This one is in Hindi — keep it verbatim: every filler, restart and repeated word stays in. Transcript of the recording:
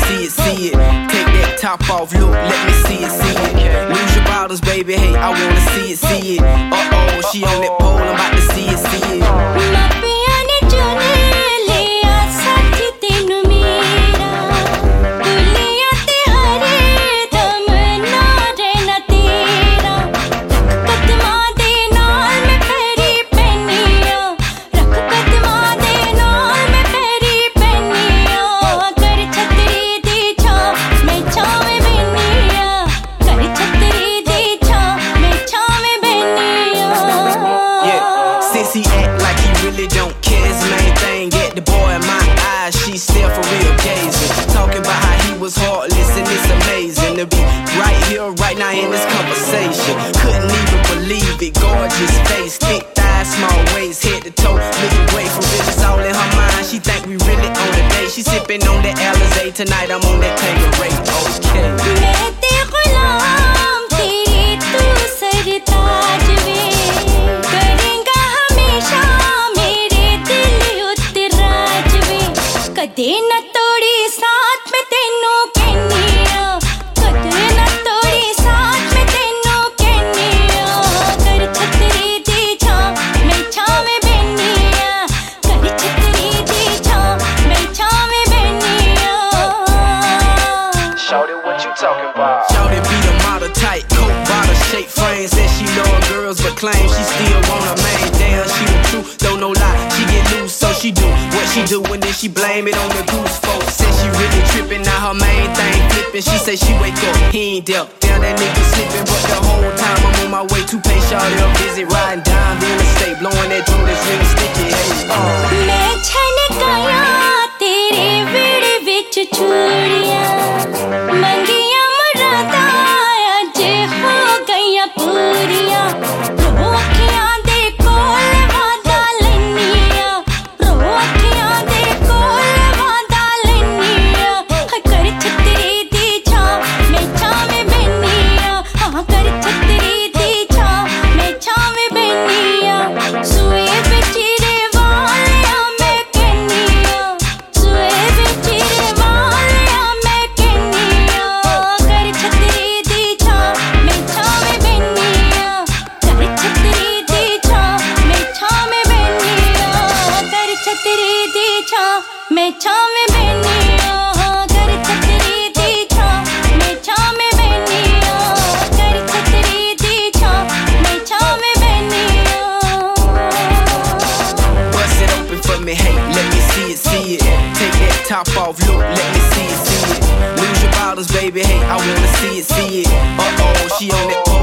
see it, see it. Take that top off, look, let me see it, see it. Lose your bottles, baby, hey, I wanna see it, see it. Uh-oh, she on that pole, I'm about to see it, see it. He act like he really don't care. His main thing, get the boy in my eyes, she still for real gazing. Talking about how he was heartless and it's amazing to be right here, right now in this conversation. Couldn't even believe it, gorgeous face, thick thighs, small waist, head to toe, looking way for real, it's all in her mind. She think we really on a date, she sipping on that Alizé, tonight I'm on that Tanqueray, okay. कदे न तोड़ी साथ में तेनू कहनिया, कदे न तोड़ी साथ में तेनू कहनिया। कर छतरी दी छां मैं छां में बहनिया, कर छतरी दी छां मैं छां में बहनिया। Shawty, what you talking about? Shawty be the model type, coke bottle shape frame. Said she love girls but claim she still want a man. Damn, she the truth, don't no lie. She get loose, so she do what she do, and then she blame it on the goose folks. Said she really tripping, now her main thing flipping. She say she wake up, he ain't there. Damn, that nigga slipping, but the whole time I'm on my way to pay Shawty a visit, riding down the interstate, blowing that joint that's really sticky. Hey, uh. मैं छनकाया तेरे विड़ विच चूड़ियां, मंगियां मुरादा अज हो गईयां पूरियां। रो अखियां दे कोल वादा लैनिया, रो अखियां दे कोल वादा लैनिया। कर छतरी दी छां मैं छां में बहनिया, हाँ कर छतरी दी छां मैं छां में बहनिया। सुए बिच रे वालिया मैं कहनिया, सुए बिच रे वालिया मैं कहनिया। कर छतरी दी छां मैं छां में बहनिया, कर छतरी दी छां मैं छां में बहनिया। कर छतरी दी छां मैं छां में बहनिया, कर छतरी दी छां मैं छां में बहनिया। कर छतरी दी छां मैं छां में बहनिया। Bust it open for me, hey, let me see it, see it. Take that top off, look, let me see it, see it. Lose your bottles, baby, hey, I wanna see it, see it. Uh-oh, she on that